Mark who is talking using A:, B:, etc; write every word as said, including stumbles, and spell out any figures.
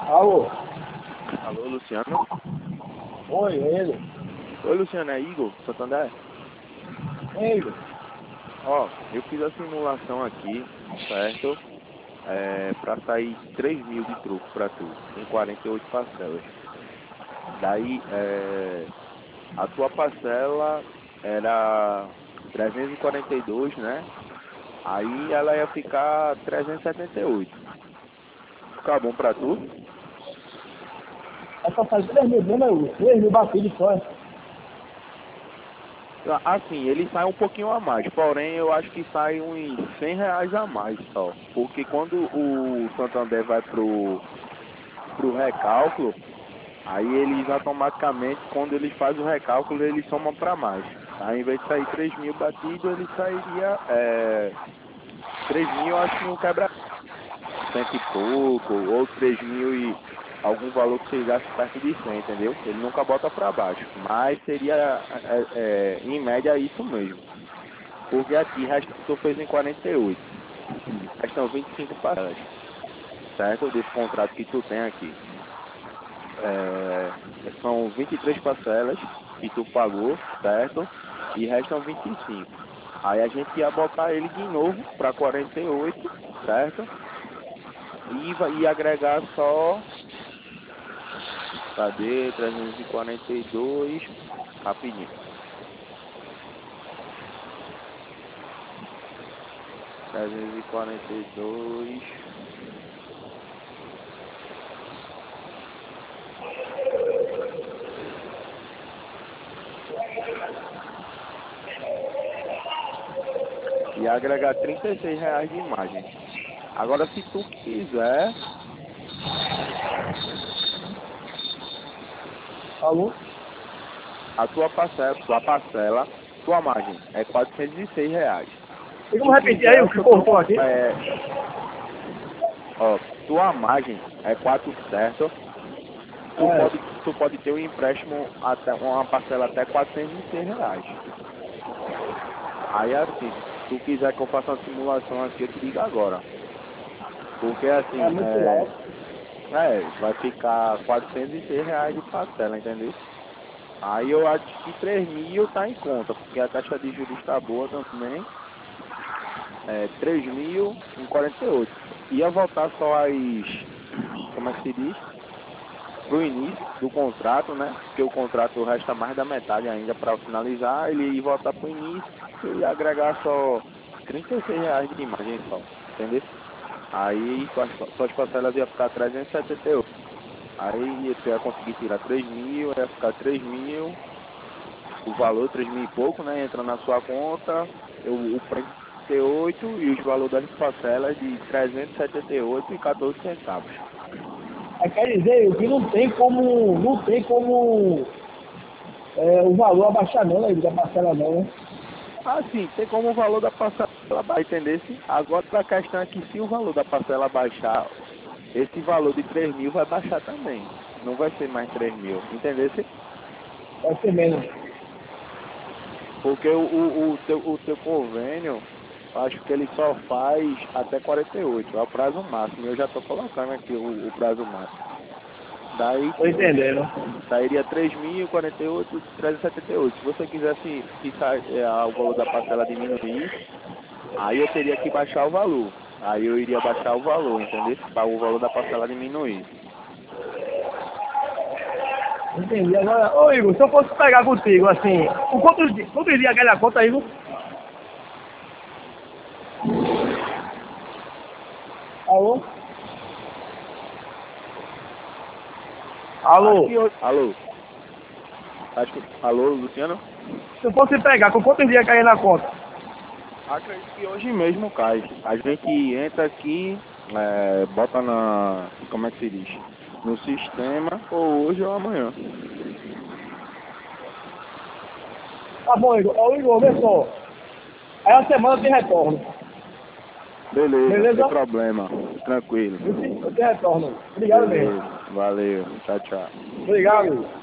A: Alô?
B: Alô, Luciano?
A: Oi, ele.
B: Oi, Luciano, é Igor, Santander?
A: Ei,
B: Ó, eu fiz a simulação aqui, certo? É, pra sair três mil de troco pra tu, em quarenta e oito parcelas. Daí, é, a tua parcela era trezentos e quarenta e dois, né? Aí ela ia ficar trezentos e setenta e oito. Ficar bom pra tu?
A: é pra fazer três mil mesmo, Hugo. três mil batidos só.
B: Assim, ele sai um pouquinho a mais, porém eu acho que sai uns cem reais a mais só. Porque quando o Santander vai pro, pro recálculo, aí eles automaticamente, quando eles fazem o recálculo, eles somam para mais. Aí, ao invés de sair três mil batido, ele sairia é, três mil, eu acho que não quebra cento e pouco, ou três mil e algum valor que chegasse perto de cem, entendeu? Ele nunca bota para baixo, mas seria, é, é, em média, isso mesmo. Porque aqui, resta, tu fez em quarenta e oito, restam vinte e cinco parcelas, certo? Desse contrato que tu tem aqui. É, são vinte e três parcelas que tu pagou, certo? E restam vinte e cinco. Aí a gente ia botar ele de novo para quarenta e oito, certo? E vai ia agregar só, cadê? trezentos e quarenta e dois, rapidinho. trezentos e quarenta e dois. E agregar trinta e seis reais de imagem. Agora, se tu quiser,
A: Alô?
B: a tua parcela, tua parcela, tua margem é quatrocentos e seis reais.
A: Tem
B: Se
A: como
B: tu
A: repetir aí
B: quiser
A: o
B: o
A: que
B: que eu tô,
A: cortou aqui?
B: é, ó, tua margem é quatro, certo? Tu pode,
A: É.
B: tu pode ter um empréstimo até uma parcela até quatrocentos e seis reais. Aí assim, se tu quiser que eu faça uma simulação aqui, eu te digo agora. Porque
A: É
B: assim,
A: muito
B: é,
A: alto.
B: é, vai ficar quatrocentos e seis reais de parcela, entendeu? Aí eu acho que três mil tá em conta, porque a taxa de juros está boa também. É, três mil em quarenta e oito. Ia voltar só as, como é que se diz? Pro início do contrato, né? Porque o contrato resta mais da metade ainda para finalizar. Ele ia voltar pro início e ia agregar só trinta e seis reais de imagem só, entendeu? Aí suas, suas parcelas ia ficar trezentos e setenta e oito. Aí tu ia conseguir tirar três mil, ia ficar três mil, o valor três mil e pouco, né? Entra na sua conta, eu, o preço de oito e os valores das parcelas de trezentos e setenta e oito e quatorze centavos.
A: Aí quer dizer que não tem como. Não tem como é, o valor abaixar não, né, da parcela não, né?
B: Ah, sim, tem como o valor da parcela baixar, entendesse? Agora a questão é que se o valor da parcela baixar, esse valor de três mil vai baixar também. Não vai ser mais três mil, entendesse?
A: Vai ser menos.
B: Porque o, o, o, teu, o teu convênio, acho que ele só faz até quarenta e oito, é o prazo máximo. Eu já estou colocando aqui o, o prazo máximo. Daí,
A: Tô
B: tipo,
A: entendendo.
B: sairia três mil, quarenta e oito, trezentos e setenta e oito. Se você quisesse que sa- eh, o valor da parcela diminuísse, aí eu teria que baixar o valor. Aí eu iria baixar o valor, entendeu? Para o valor da parcela diminuir.
A: Entendi. Agora, ô Igor, se eu fosse pegar contigo, assim, o quantos dias, quantos dias cai na conta, Igor? Alô?
B: Acho
A: Alô?
B: que hoje... Alô? Acho que... Alô, Luciano?
A: Se eu fosse pegar, com quantos dias cai na conta?
B: Acredito que hoje mesmo cai. A gente entra aqui, é, bota na... Como é que se diz? No sistema, ou hoje ou amanhã.
A: Tá bom, Igor. Ô, Igor, vê só. Aí a semana tem retorno.
B: Beleza, sem
A: Beleza?
B: problema. Tranquilo.
A: Eu te, eu te retorno. Obrigado mesmo.
B: Beleza. Valeu. Tchau, tchau.
A: Obrigado.